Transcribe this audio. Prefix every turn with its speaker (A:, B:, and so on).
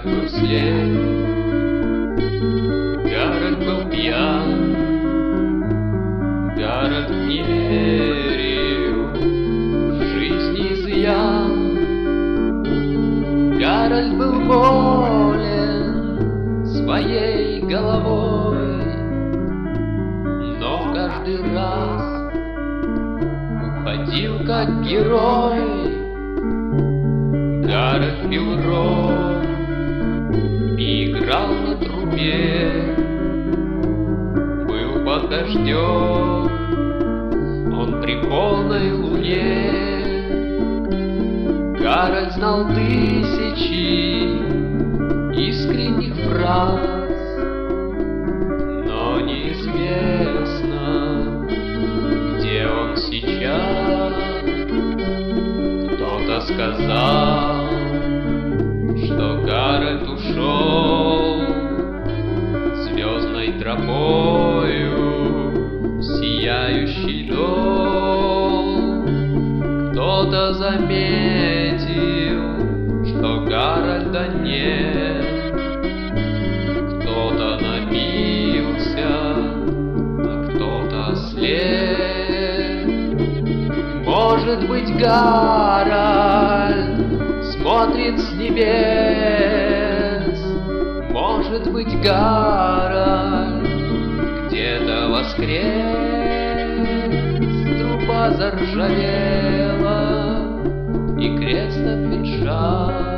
A: был слеп. Гарольд был пьян, Гарольд не верил в жизни изъян. Гарольд был болен своей головой, но каждый раз уходил как герой. Гарольд пил ром и играл на трубе, был под дождем он при полной луне. Гарольд знал тысячи искренних фраз, но неизвестно, где он сейчас. Кто-то сказал, что Гарольд ушел звездной тропою в сияющий дом. Кто-то заметил, что Гарольда нет. Кто-то напился, а кто-то слеп. Может быть, Гарольд смотрит с небес. Может быть, Гарольд где-то воскрес. Труба заржавела и крест обветшал.